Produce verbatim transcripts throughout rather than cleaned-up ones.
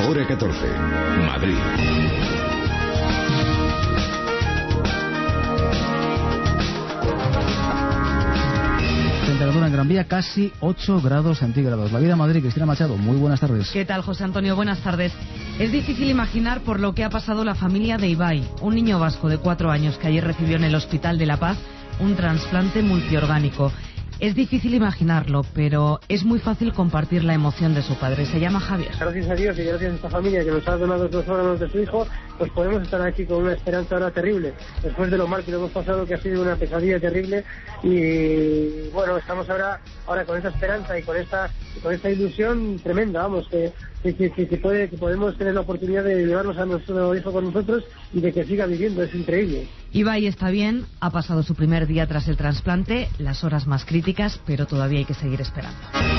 hora catorce, Madrid. Temperatura en Gran Vía casi ocho grados centígrados. La vida en Madrid, Cristina Machado, muy buenas tardes. ¿Qué tal, José Antonio? Buenas tardes. Es difícil imaginar por lo que ha pasado la familia de Ibai, un niño vasco de cuatro años que ayer recibió en el Hospital de La Paz un trasplante multiorgánico. Es difícil imaginarlo, pero es muy fácil compartir la emoción de su padre. Se llama Javier. Gracias a Dios y gracias a esta familia que nos ha donado dos órganos de su hijo, pues podemos estar aquí con una esperanza ahora terrible. Después de lo mal que lo hemos pasado, que ha sido una pesadilla terrible, y bueno, estamos ahora ahora con esa esperanza y con esta con esta ilusión tremenda, vamos, que que, que, que, puede, que podemos tener la oportunidad de llevarnos a nuestro hijo con nosotros y de que siga viviendo. Es increíble. Ibai está bien, ha pasado su primer día tras el trasplante, las horas más críticas, pero todavía hay que seguir esperando.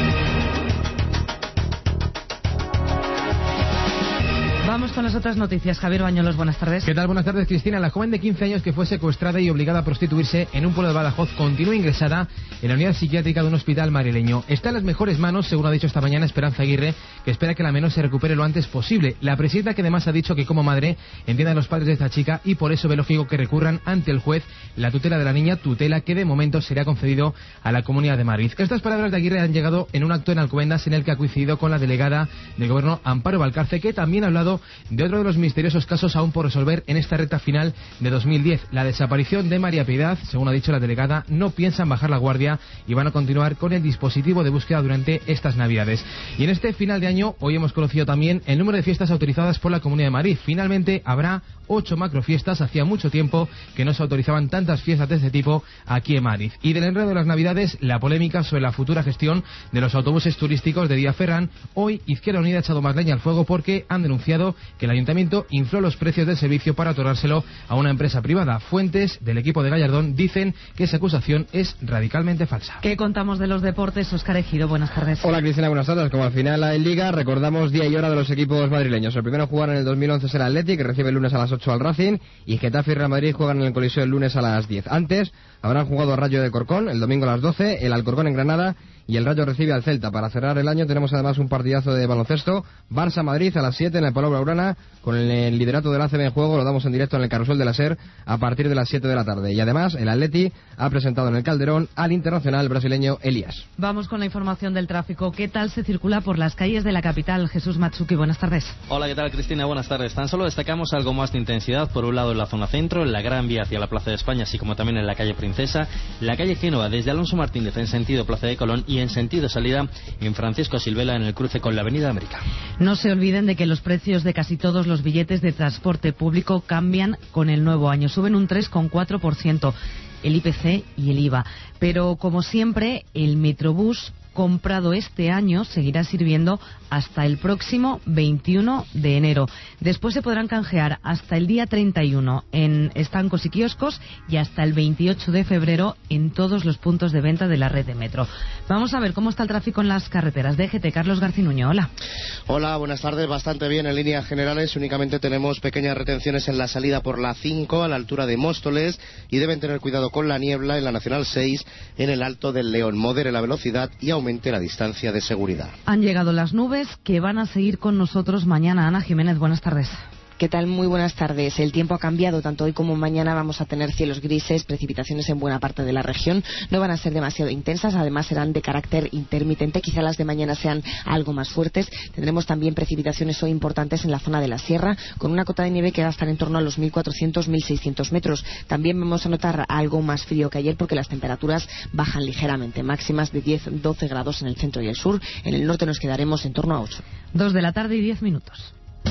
Vamos con las otras noticias. Javier Bañolos, buenas tardes. ¿Qué tal? Buenas tardes, Cristina. La joven de quince años que fue secuestrada y obligada a prostituirse en un pueblo de Badajoz continúa ingresada en la unidad psiquiátrica de un hospital madrileño. Está en las mejores manos, según ha dicho esta mañana Esperanza Aguirre, que espera que la menor se recupere lo antes posible. La presidenta, que además ha dicho que como madre entiende a los padres de esta chica y por eso ve lógico que recurran ante el juez la tutela de la niña, tutela que de momento será concedido a la Comunidad de Madrid. Estas palabras de Aguirre han llegado en un acto en Alcobendas en el que ha coincidido con la delegada del Gobierno, Amparo Valcarce, que también ha hablado de otro de los misteriosos casos aún por resolver en esta recta final de dos mil diez, la desaparición de María Piedad. Según ha dicho la delegada, no piensan bajar la guardia y van a continuar con el dispositivo de búsqueda durante estas Navidades. Y en este final de año, hoy hemos conocido también el número de fiestas autorizadas por la Comunidad de Madrid. Finalmente habrá ocho macrofiestas. Hacía mucho tiempo que no se autorizaban tantas fiestas de este tipo aquí en Madrid. Y del enredo de las Navidades, la polémica sobre la futura gestión de los autobuses turísticos de Díaz Ferrán. Hoy Izquierda Unida ha echado más leña al fuego porque han denunciado que el Ayuntamiento infló los precios del servicio para otorgárselo a una empresa privada. Fuentes del equipo de Gallardón dicen que esa acusación es radicalmente falsa. ¿Qué contamos de los deportes? Óscar Ejido, buenas tardes. Hola, Cristina, buenas tardes. Como al final en Liga, recordamos día y hora de los equipos madrileños. El primero a jugar en el dos mil once será el Athletic, que recibe el lunes a las ocho al Racing, y Getafe y Real Madrid juegan en el Coliseo el lunes a las diez. Antes habrán jugado a Rayo de Corcón el domingo a las doce, el Alcorcón en Granada, y el Rayo recibe al Celta. Para cerrar el año tenemos además un partidazo de baloncesto, Barça-Madrid a las siete en el Palau Blaugrana, con el liderato del A C B en juego. Lo damos en directo en el Carrusel de la SER a partir de las siete de la tarde. Y además el Atleti ha presentado en el Calderón al internacional brasileño Elías. Vamos con la información del tráfico. ¿Qué tal se circula por las calles de la capital? Jesús Matsuki, buenas tardes. Hola, ¿qué tal, Cristina? Buenas tardes. Tan solo destacamos algo más de intensidad, por un lado en la zona centro, en la Gran Vía hacia la Plaza de España, así como también en la calle Princesa, la calle Génova desde Alonso Martínez en sentido Plaza de Colón y en sentido salida en Francisco Silvela en el cruce con la Avenida América. No se olviden de que los precios de casi todos los billetes de transporte público cambian con el nuevo año. Suben un tres coma cuatro por ciento el I P C y el I V A. Pero como siempre, el Metrobús comprado este año seguirá sirviendo hasta el próximo veintiuno de enero. Después se podrán canjear hasta el día treinta y uno en estancos y kioscos y hasta el veintiocho de febrero en todos los puntos de venta de la red de metro. Vamos a ver cómo está el tráfico en las carreteras. D G T, Carlos Garcinuño, hola. Hola, buenas tardes. Bastante bien en líneas generales. Únicamente tenemos pequeñas retenciones en la salida por la cinco a la altura de Móstoles y deben tener cuidado con la niebla en la Nacional seis en el Alto del León. Modere la velocidad y aumente la distancia de seguridad. Han llegado las nubes que van a seguir con nosotros mañana. Ana Jiménez, buenas tardes. ¿Qué tal? Muy buenas tardes. El tiempo ha cambiado. Tanto hoy como mañana vamos a tener cielos grises, precipitaciones en buena parte de la región. No van a ser demasiado intensas, además serán de carácter intermitente. Quizá las de mañana sean algo más fuertes. Tendremos también precipitaciones hoy importantes en la zona de la sierra, con una cota de nieve que va a estar en torno a los mil cuatrocientos a mil seiscientos metros. También vamos a notar algo más frío que ayer porque las temperaturas bajan ligeramente, máximas de diez a doce grados en el centro y el sur. En el norte nos quedaremos en torno a ocho. Dos de la tarde y diez minutos.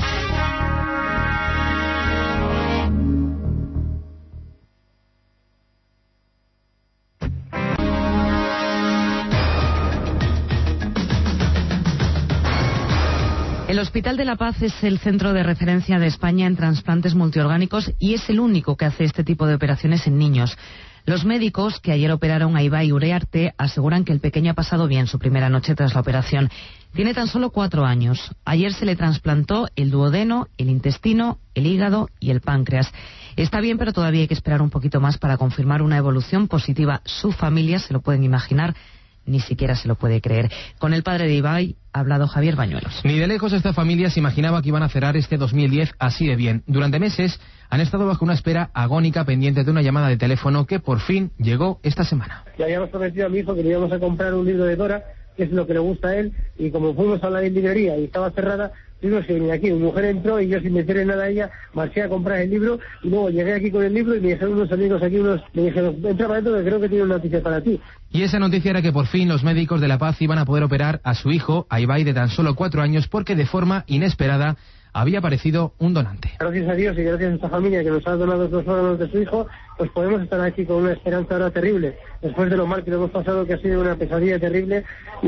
El Hospital de La Paz es el centro de referencia de España en trasplantes multiorgánicos y es el único que hace este tipo de operaciones en niños. Los médicos que ayer operaron a Ibai Urearte aseguran que el pequeño ha pasado bien su primera noche tras la operación. Tiene tan solo cuatro años. Ayer se le trasplantó el duodeno, el intestino, el hígado y el páncreas. Está bien, pero todavía hay que esperar un poquito más para confirmar una evolución positiva. Su familia, se lo pueden imaginar, ni siquiera se lo puede creer. Con el padre de Ibai ha hablado Javier Bañuelos. Ni de lejos esta familia se imaginaba que iban a cerrar este dos mil diez así de bien. Durante meses han estado bajo una espera agónica pendiente de una llamada de teléfono que por fin llegó esta semana. Le habíamos prometido a mi hijo que le íbamos a comprar un libro de Dora, que es lo que le gusta a él, y como fuimos a la librería y estaba cerrada, tuvimos que venir aquí. Mi mujer entró y yo, sin decirle nada a ella, marché a comprar el libro, y luego llegué aquí con el libro y me dijeron unos amigos aquí, unos me dijeron, entra para adentro que creo que tiene una noticia para ti. Y esa noticia era que por fin los médicos de La Paz iban a poder operar a su hijo, a Ibai, de tan solo cuatro años, porque de forma inesperada había aparecido un donante. Gracias a Dios y gracias a esta familia que nos ha donado dos órganos de su hijo, pues podemos estar aquí con una esperanza ahora terrible, después de lo mal que lo hemos pasado, que ha sido una pesadilla terrible,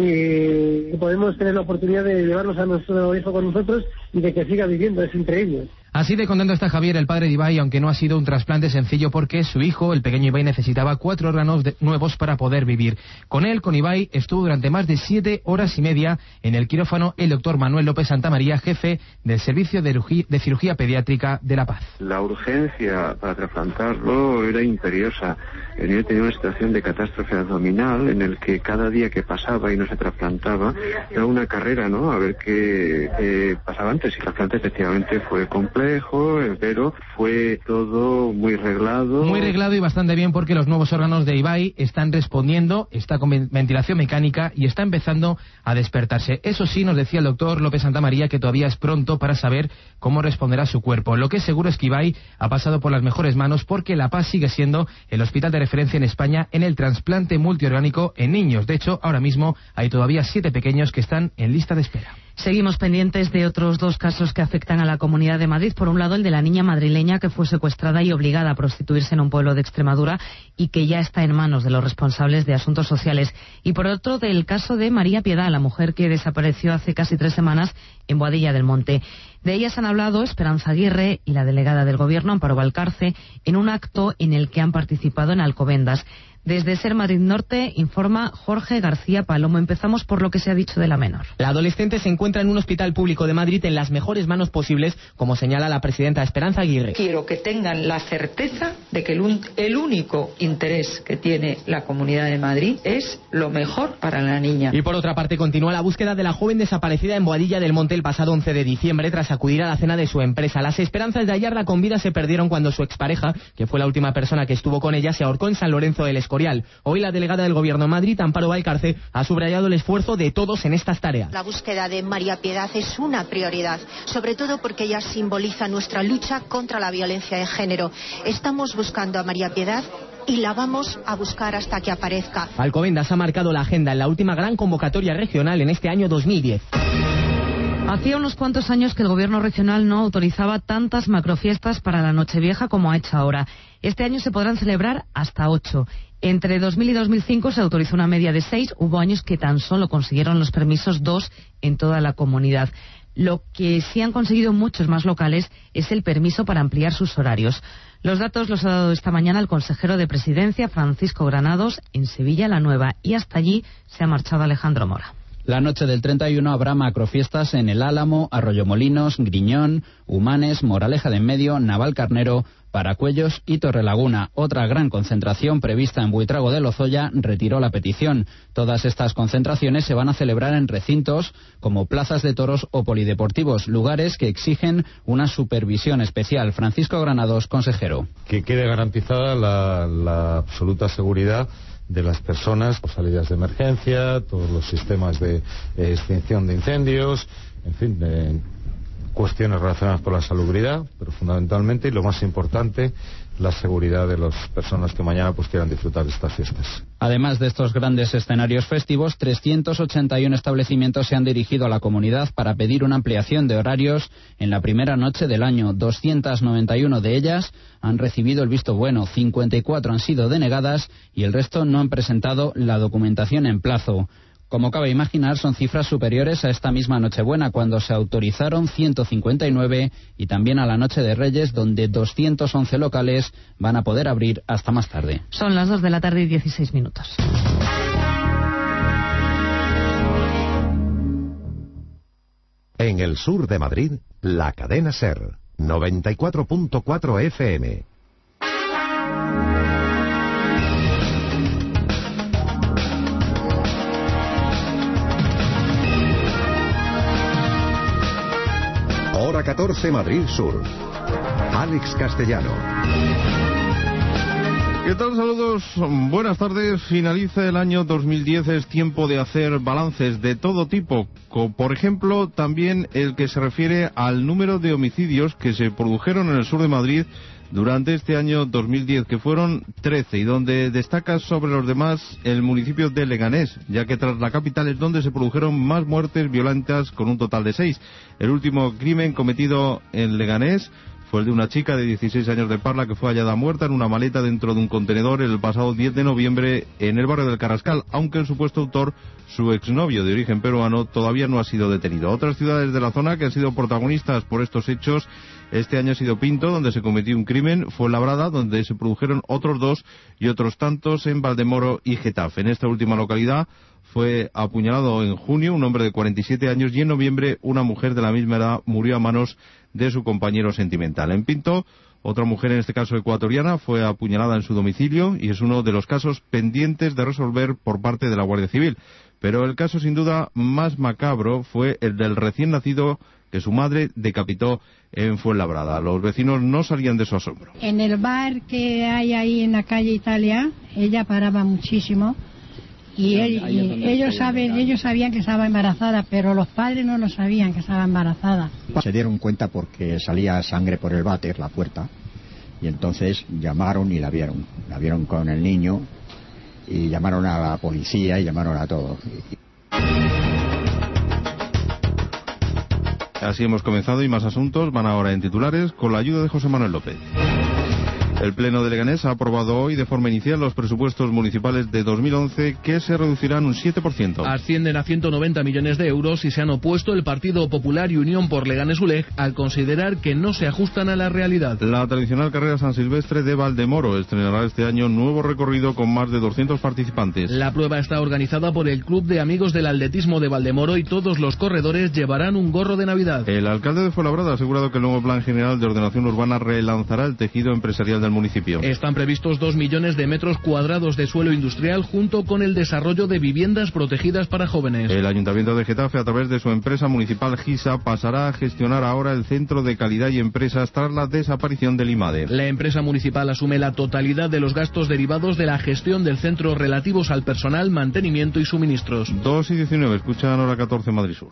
y podemos tener la oportunidad de llevarnos a nuestro hijo con nosotros y de que siga viviendo. Es increíble. Así de contento está Javier, el padre de Ibai, aunque no ha sido un trasplante sencillo porque su hijo, el pequeño Ibai, necesitaba cuatro órganos de, nuevos para poder vivir. Con él, con Ibai, estuvo durante más de siete horas y media en el quirófano el doctor Manuel López Santamaría, jefe del Servicio de, de Cirugía Pediátrica de La Paz. La urgencia para trasplantarlo era imperiosa. Yo tenía una situación de catástrofe abdominal en el que cada día que pasaba y no se trasplantaba era una carrera, ¿no? A ver qué eh, pasaba antes. Y el trasplante efectivamente fue complejo, pero fue todo muy reglado. Muy reglado y bastante bien, porque los nuevos órganos de Ibai están respondiendo, está con ventilación mecánica y está empezando a despertarse. Eso sí, nos decía el doctor López Santamaría que todavía es pronto para saber cómo responderá su cuerpo. Lo que es seguro es que Ibai ha pasado por las mejores manos, porque La Paz sigue siendo el hospital de referencia en España en el trasplante multiorgánico en niños. De hecho, ahora mismo hay todavía siete pequeños que están en lista de espera. Seguimos pendientes de otros dos casos que afectan a la Comunidad de Madrid. Por un lado, el de la niña madrileña que fue secuestrada y obligada a prostituirse en un pueblo de Extremadura y que ya está en manos de los responsables de asuntos sociales. Y por otro, del caso de María Piedad, la mujer que desapareció hace casi tres semanas en Boadilla del Monte. De ellas han hablado Esperanza Aguirre y la delegada del Gobierno, Amparo Valcarce, en un acto en el que han participado en Alcobendas. Desde Ser Madrid Norte informa Jorge García Palomo. Empezamos por lo que se ha dicho de la menor. La adolescente se encuentra en un hospital público de Madrid en las mejores manos posibles, como señala la presidenta Esperanza Aguirre. Quiero que tengan la certeza de que el, un, el único interés que tiene la Comunidad de Madrid es lo mejor para la niña. Y por otra parte, continúa la búsqueda de la joven desaparecida en Boadilla del Monte el pasado once de diciembre tras acudir a la cena de su empresa. Las esperanzas de hallarla con vida se perdieron cuando su expareja, que fue la última persona que estuvo con ella, se ahorcó en San Lorenzo del Escorial. Hoy la delegada del Gobierno en Madrid, Amparo Valcarce, ha subrayado el esfuerzo de todos en estas tareas. La búsqueda de María Piedad es una prioridad, sobre todo porque ella simboliza nuestra lucha contra la violencia de género. Estamos buscando a María Piedad y la vamos a buscar hasta que aparezca. Alcobendas ha marcado la agenda en la última gran convocatoria regional en este año dos mil diez. Hacía unos cuantos años que el Gobierno regional no autorizaba tantas macrofiestas para la Nochevieja como ha hecho ahora. Este año se podrán celebrar hasta ocho. Entre dos mil y dos mil cinco se autorizó una media de seis. Hubo años que tan solo consiguieron los permisos dos en toda la comunidad. Lo que sí han conseguido muchos más locales es el permiso para ampliar sus horarios. Los datos los ha dado esta mañana el consejero de Presidencia, Francisco Granados, en Sevilla la Nueva. Y hasta allí se ha marchado Alejandro Mora. La noche del treinta y uno habrá macrofiestas en El Álamo, Arroyomolinos, Griñón, Humanes, Moraleja de Enmedio, Navalcarnero, Paracuellos y Torrelaguna. Otra gran concentración prevista en Buitrago de Lozoya retiró la petición. Todas estas concentraciones se van a celebrar en recintos como plazas de toros o polideportivos, lugares que exigen una supervisión especial. Francisco Granados, consejero. Que quede garantizada la, la absoluta seguridad de las personas, salidas de emergencia, todos los sistemas de eh, extinción de incendios, en fin, de cuestiones relacionadas con la salubridad, pero fundamentalmente, y lo más importante, la seguridad de las personas que mañana pues quieran disfrutar de estas fiestas. Además de estos grandes escenarios festivos, trescientos ochenta y uno establecimientos se han dirigido a la comunidad para pedir una ampliación de horarios en la primera noche del año. doscientas noventa y uno de ellas han recibido el visto bueno, cincuenta y cuatro han sido denegadas y el resto no han presentado la documentación en plazo. Como cabe imaginar, son cifras superiores a esta misma Nochebuena, cuando se autorizaron ciento cincuenta y nueve, y también a la Noche de Reyes, donde doscientos once locales van a poder abrir hasta más tarde. Son las dos de la tarde y dieciséis minutos. En el sur de Madrid, la cadena SER, noventa y cuatro punto cuatro F M. Hora catorce, Madrid Sur. Alex Castellano. ¿Qué tal? Saludos, buenas tardes. Finaliza el año dos mil diez, es tiempo de hacer balances de todo tipo. Por ejemplo, también el que se refiere al número de homicidios que se produjeron en el sur de Madrid durante este año dos mil diez, que fueron trece, y donde destaca sobre los demás el municipio de Leganés, ya que tras la capital es donde se produjeron más muertes violentas, con un total de seis. El último crimen cometido en Leganés fue el de una chica de dieciséis años de Parla que fue hallada muerta en una maleta dentro de un contenedor el pasado diez de noviembre en el barrio del Carrascal, aunque el supuesto autor, su exnovio de origen peruano, todavía no ha sido detenido. Otras ciudades de la zona que han sido protagonistas por estos hechos este año ha sido Pinto, donde se cometió un crimen, Fuenlabrada, donde se produjeron otros dos, y otros tantos en Valdemoro y Getafe. En esta última localidad fue apuñalado en junio un hombre de cuarenta y siete años, y en noviembre una mujer de la misma edad murió a manos de su compañero sentimental. En Pinto, otra mujer, en este caso ecuatoriana, fue apuñalada en su domicilio, y es uno de los casos pendientes de resolver por parte de la Guardia Civil. Pero el caso sin duda más macabro fue el del recién nacido que su madre decapitó en Fuenlabrada. Los vecinos no salían de su asombro. En el bar que hay ahí en la calle Italia, ella paraba muchísimo. Y, él, y ellos saben, ellos sabían que estaba embarazada, pero los padres no lo sabían que estaba embarazada. Se dieron cuenta porque salía sangre por el váter, la puerta, y entonces llamaron y la vieron. La vieron con el niño y llamaron a la policía y llamaron a todos. Así hemos comenzado, y más asuntos van ahora en titulares con la ayuda de José Manuel López. El Pleno de Leganés ha aprobado hoy de forma inicial los presupuestos municipales de dos mil once, que se reducirán un siete por ciento. Ascienden a ciento noventa millones de euros y se han opuesto el Partido Popular y Unión por Leganés U L E G al considerar que no se ajustan a la realidad. La tradicional carrera San Silvestre de Valdemoro estrenará este año nuevo recorrido con más de doscientos participantes. La prueba está organizada por el Club de Amigos del Atletismo de Valdemoro y todos los corredores llevarán un gorro de Navidad. El alcalde de Fuenlabrada ha asegurado que el nuevo Plan General de Ordenación Urbana relanzará el tejido empresarial del municipio. Están previstos dos millones de metros cuadrados de suelo industrial junto con el desarrollo de viviendas protegidas para jóvenes. El Ayuntamiento de Getafe, a través de su empresa municipal GISA, pasará a gestionar ahora el Centro de Calidad y Empresas tras la desaparición del IMADE. La empresa municipal asume la totalidad de los gastos derivados de la gestión del centro relativos al personal, mantenimiento y suministros. dos y diecinueve, escuchan Hora catorce, Madrid Sur.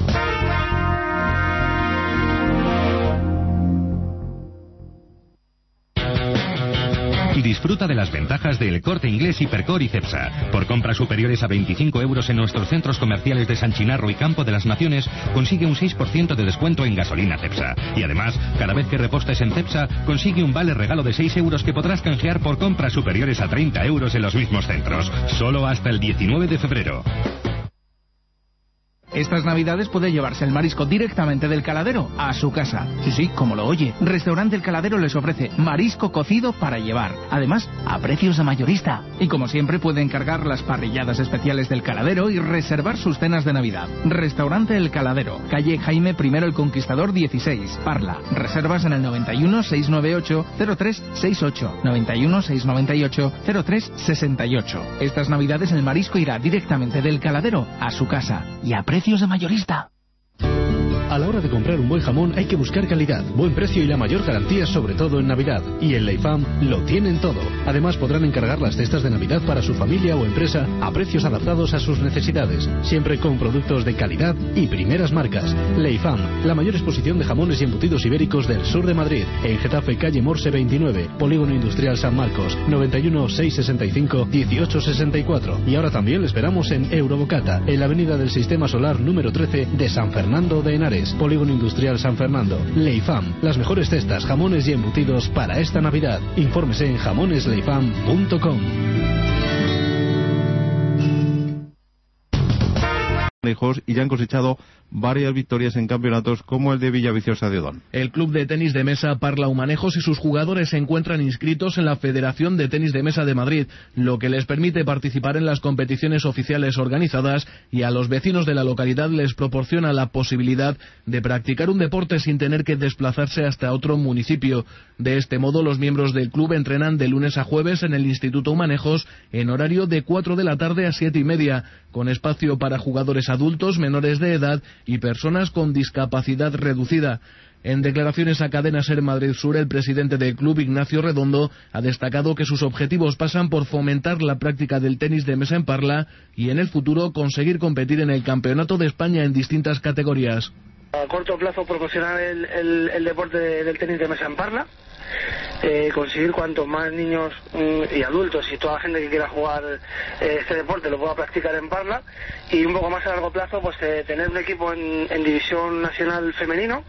Disfruta de las ventajas de El Corte Inglés, Hipercor y Cepsa. Por compras superiores a veinticinco euros en nuestros centros comerciales de San Chinarro y Campo de las Naciones, consigue un seis por ciento de descuento en gasolina Cepsa. Y además, cada vez que repostes en Cepsa, consigue un vale regalo de seis euros que podrás canjear por compras superiores a treinta euros en los mismos centros. Solo hasta el diecinueve de febrero. Estas navidades puede llevarse el marisco directamente del caladero a su casa. Sí, sí, como lo oye. Restaurante El Caladero les ofrece marisco cocido para llevar. Además, a precios de mayorista. Y como siempre, puede encargar las parrilladas especiales del Caladero y reservar sus cenas de Navidad. Restaurante El Caladero, calle Jaime primero el Conquistador dieciséis, Parla. Reservas en el noventa y uno, seiscientos noventa y ocho, cero tres sesenta y ocho. noventa y uno, seiscientos noventa y ocho, cero tres sesenta y ocho. Estas navidades el marisco irá directamente del Caladero a su casa. Y a precios de mayorista. A la hora de comprar un buen jamón hay que buscar calidad, buen precio y la mayor garantía, sobre todo en Navidad. Y en Leifam lo tienen todo. Además podrán encargar las cestas de Navidad para su familia o empresa a precios adaptados a sus necesidades, siempre con productos de calidad y primeras marcas. Leifam, la mayor exposición de jamones y embutidos ibéricos del sur de Madrid. En Getafe, calle Morse veintinueve, Polígono Industrial San Marcos, noventa y uno, seiscientos sesenta y cinco, dieciocho sesenta y cuatro. Y ahora también le esperamos en Eurobocata, en la avenida del Sistema Solar número trece de San Fernando de Henares. Polígono Industrial San Fernando. Leifam, las mejores cestas, jamones y embutidos para esta Navidad. Infórmese en jamones leifam punto com. Y ya han cosechado varias victorias en campeonatos como el de Villaviciosa de Odón. El club de tenis de mesa Parla Humanejos y sus jugadores se encuentran inscritos en la Federación de Tenis de Mesa de Madrid, lo que les permite participar en las competiciones oficiales organizadas, y a los vecinos de la localidad les proporciona la posibilidad de practicar un deporte sin tener que desplazarse hasta otro municipio. De este modo, los miembros del club entrenan de lunes a jueves en el Instituto Humanejos en horario de cuatro de la tarde a siete y media, con espacio para jugadores adultos menores de edad y personas con discapacidad reducida. En declaraciones a Cadena SER Madrid Sur, el presidente del club, Ignacio Redondo, ha destacado que sus objetivos pasan por fomentar la práctica del tenis de mesa en Parla y en el futuro conseguir competir en el Campeonato de España en distintas categorías. A corto plazo promocionar el, el, el deporte del tenis de mesa en Parla, eh, conseguir cuantos más niños mm, y adultos y toda la gente que quiera jugar eh, este deporte lo pueda practicar en Parla, y un poco más a largo plazo pues eh, tener un equipo en, en división nacional femenino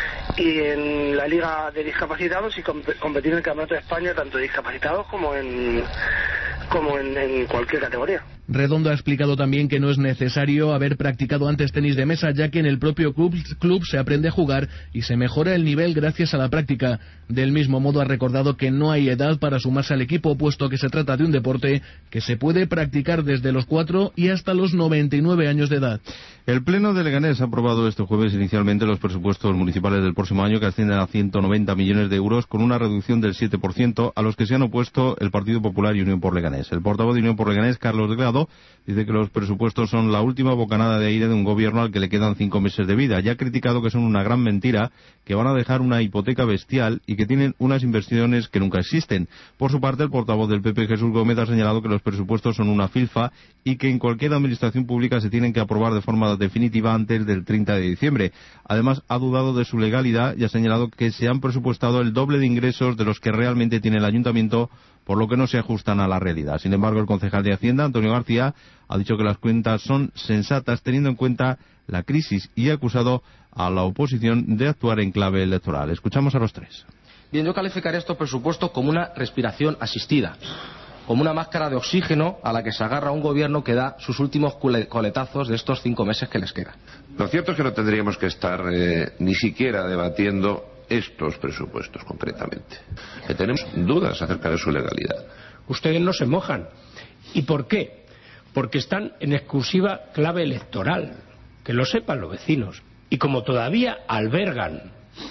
y en la liga de discapacitados y comp competir en el Campeonato de España tanto de discapacitados como en como en, en cualquier categoría. Redondo ha explicado también que no es necesario haber practicado antes tenis de mesa, ya que en el propio club, club se aprende a jugar y se mejora el nivel gracias a la práctica. Del mismo modo ha recordado que no hay edad para sumarse al equipo, puesto que se trata de un deporte que se puede practicar desde los cuatro y hasta los noventa y nueve años de edad. El Pleno de Leganés ha aprobado este jueves inicialmente los presupuestos municipales del próximo año, que ascienden a ciento noventa millones de euros, con una reducción del siete por ciento, a los que se han opuesto el Partido Popular y Unión por Leganés. El portavoz de Unión por Leganés, Carlos Delgado, dice que los presupuestos son la última bocanada de aire de un gobierno al que le quedan cinco meses de vida. Ya ha criticado que son una gran mentira, que van a dejar una hipoteca bestial y que tienen unas inversiones que nunca existen. Por su parte, el portavoz del P P, Jesús Gómez, ha señalado que los presupuestos son una filfa y que en cualquier administración pública se tienen que aprobar de forma definitiva antes del treinta de diciembre. Además, ha dudado de su legalidad y ha señalado que se han presupuestado el doble de ingresos de los que realmente tiene el ayuntamiento, por lo que no se ajustan a la realidad. Sin embargo, el concejal de Hacienda, Antonio García, ha dicho que las cuentas son sensatas teniendo en cuenta la crisis y ha acusado a la oposición de actuar en clave electoral. Escuchamos a los tres. Bien, yo calificaré estos presupuestos como una respiración asistida, como una máscara de oxígeno a la que se agarra un gobierno que da sus últimos coletazos de estos cinco meses que les quedan. Lo cierto es que no tendríamos que estar eh, ni siquiera debatiendo estos presupuestos concretamente. Que tenemos dudas acerca de su legalidad. Ustedes no se mojan. ¿Y por qué? Porque están en exclusiva clave electoral. Que lo sepan los vecinos. Y como todavía albergan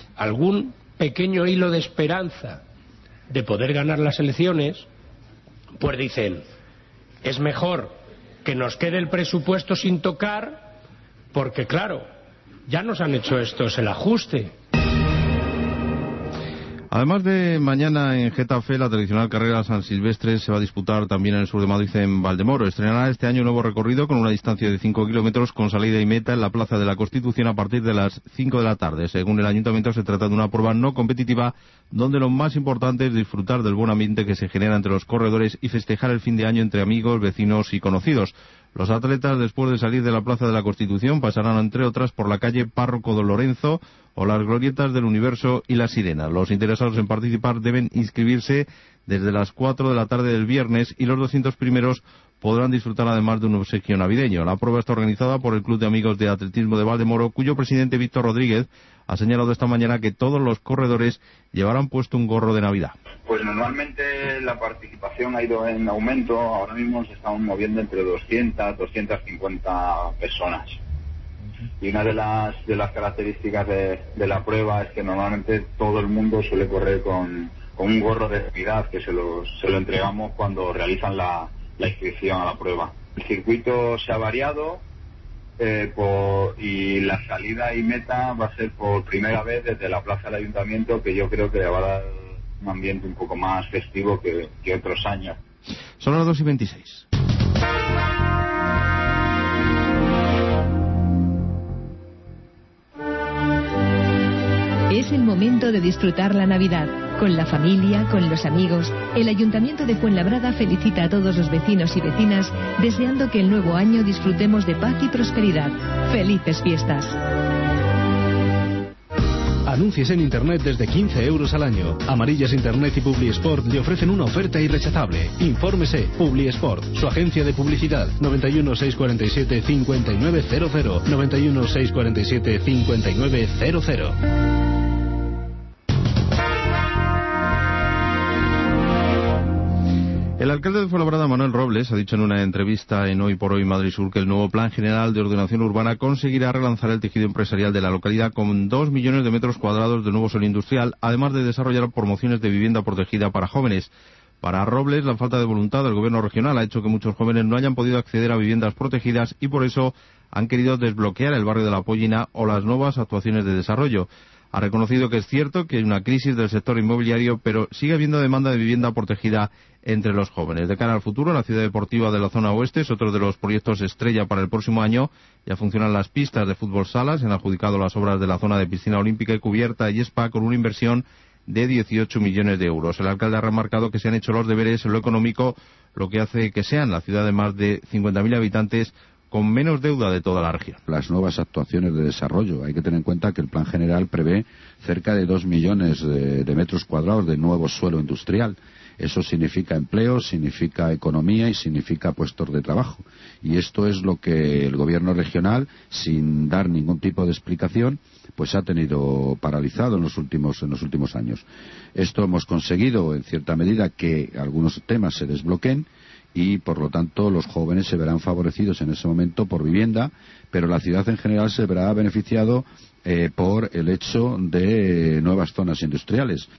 algún pequeño hilo de esperanza de poder ganar las elecciones, pues dicen, es mejor que nos quede el presupuesto sin tocar, porque claro, ya nos han hecho estos el ajuste. Además de mañana en Getafe, la tradicional carrera San Silvestre se va a disputar también en el sur de Madrid, en Valdemoro. Estrenará este año un nuevo recorrido con una distancia de cinco kilómetros con salida y meta en la Plaza de la Constitución a partir de las cinco de la tarde. Según el Ayuntamiento, se trata de una prueba no competitiva donde lo más importante es disfrutar del buen ambiente que se genera entre los corredores y festejar el fin de año entre amigos, vecinos y conocidos. Los atletas, después de salir de la Plaza de la Constitución, pasarán, entre otras, por la calle Párroco Don Lorenzo o las glorietas del Universo y la Sirena. Los interesados en participar deben inscribirse desde las cuatro de la tarde del viernes y los doscientos primeros podrán disfrutar además de un obsequio navideño. La prueba está organizada por el Club de Amigos de Atletismo de Valdemoro, cuyo presidente Víctor Rodríguez ha señalado esta mañana que todos los corredores llevarán puesto un gorro de Navidad. Pues normalmente la participación ha ido en aumento. Ahora mismo se están moviendo entre doscientas, doscientas cincuenta personas. Y una de las de las características de, de la prueba es que normalmente todo el mundo suele correr con, con un gorro de Navidad que se lo, se lo entregamos cuando realizan la, la inscripción a la prueba. El circuito se ha variado eh, por, y la salida y meta va a ser por primera vez desde la Plaza del Ayuntamiento, que yo creo que va a dar un ambiente un poco más festivo que, que otros años. Son las dos y veintiséis. Es el momento de disfrutar la Navidad. Con la familia, con los amigos, el Ayuntamiento de Fuenlabrada felicita a todos los vecinos y vecinas, deseando que el nuevo año disfrutemos de paz y prosperidad. ¡Felices fiestas! Anuncios en Internet desde quince euros al año. Amarillas Internet y Publiesport le ofrecen una oferta irrechazable. Infórmese. Publiesport, su agencia de publicidad. noventa y uno, seiscientos cuarenta y siete, cincuenta y nueve cero cero. noventa y uno, seiscientos cuarenta y siete, cincuenta y nueve cero cero. El alcalde de Fuenlabrada, Manuel Robles, ha dicho en una entrevista en Hoy por Hoy Madrid Sur que el nuevo Plan General de Ordenación Urbana conseguirá relanzar el tejido empresarial de la localidad con dos millones de metros cuadrados de nuevo suelo industrial, además de desarrollar promociones de vivienda protegida para jóvenes. Para Robles, la falta de voluntad del gobierno regional ha hecho que muchos jóvenes no hayan podido acceder a viviendas protegidas y por eso han querido desbloquear el barrio de La Pollina o las nuevas actuaciones de desarrollo. Ha reconocido que es cierto que hay una crisis del sector inmobiliario, pero sigue habiendo demanda de vivienda protegida entre los jóvenes. De cara al futuro, la ciudad deportiva de la zona oeste es otro de los proyectos estrella para el próximo año. Ya funcionan las pistas de fútbol sala, se han adjudicado las obras de la zona de piscina olímpica y cubierta y spa con una inversión de dieciocho millones de euros. El alcalde ha remarcado que se han hecho los deberes en lo económico, lo que hace que sean la ciudad de más de cincuenta mil habitantes con menos deuda de toda la región. Las nuevas actuaciones de desarrollo. Hay que tener en cuenta que el plan general prevé cerca de dos millones de, de metros cuadrados de nuevo suelo industrial. Eso significa empleo, significa economía y significa puestos de trabajo. Y esto es lo que el gobierno regional, sin dar ningún tipo de explicación, pues ha tenido paralizado en los últimos en los últimos años. Esto hemos conseguido, en cierta medida, que algunos temas se desbloqueen y, por lo tanto, los jóvenes se verán favorecidos en ese momento por vivienda, pero la ciudad en general se verá beneficiado eh, por el hecho de nuevas zonas industriales.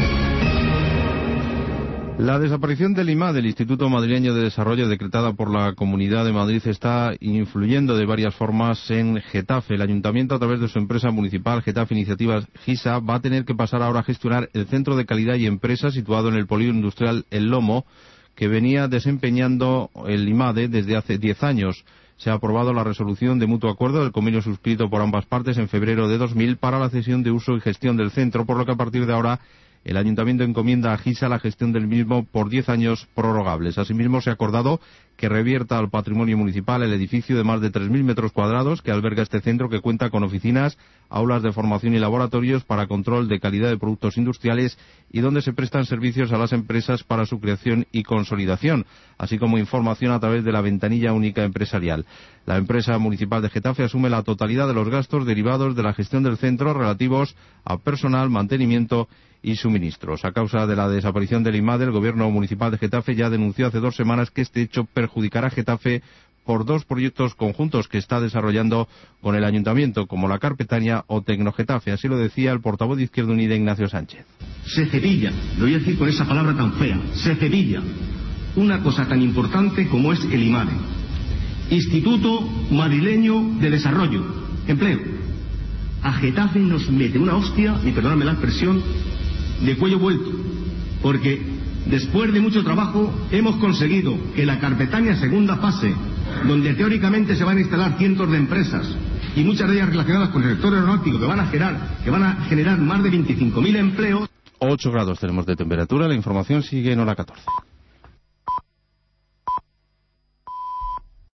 La desaparición del I M A, del Instituto Madrileño de Desarrollo, decretada por la Comunidad de Madrid, está influyendo de varias formas en Getafe. El Ayuntamiento, a través de su empresa municipal, Getafe Iniciativas GISA, va a tener que pasar ahora a gestionar el Centro de Calidad y Empresa situado en el polígono industrial El Lomo, que venía desempeñando el IMADE desde hace diez años. Se ha aprobado la resolución de mutuo acuerdo del convenio suscrito por ambas partes en febrero de dos mil para la cesión de uso y gestión del centro, por lo que a partir de ahora el Ayuntamiento encomienda a GISA la gestión del mismo por diez años prorrogables. Asimismo, se ha acordado que revierta al patrimonio municipal el edificio de más de tres mil metros cuadrados que alberga este centro, que cuenta con oficinas, aulas de formación y laboratorios para control de calidad de productos industriales y donde se prestan servicios a las empresas para su creación y consolidación, así como información a través de la ventanilla única empresarial. La empresa municipal de Getafe asume la totalidad de los gastos derivados de la gestión del centro relativos a personal, mantenimiento y suministros. A causa de la desaparición del IMADE, el gobierno municipal de Getafe ya denunció hace dos semanas que este hecho perjudicará a Getafe por dos proyectos conjuntos que está desarrollando con el ayuntamiento, como la Carpetaña o Tecnogetafe. Así lo decía el portavoz de Izquierda Unida, Ignacio Sánchez. Se cepilla, lo voy a decir con esa palabra tan fea, se cepilla una cosa tan importante como es el IMADE, Instituto Madrileño de Desarrollo, Empleo. A Getafe nos mete una hostia, y perdóname la expresión, de cuello vuelto, porque después de mucho trabajo hemos conseguido que la Carpetaña segunda fase, donde teóricamente se van a instalar cientos de empresas y muchas de ellas relacionadas con el sector aeronáutico, que van a generar, que van a generar más de veinticinco mil empleos. ocho grados tenemos de temperatura, la información sigue en hora catorce.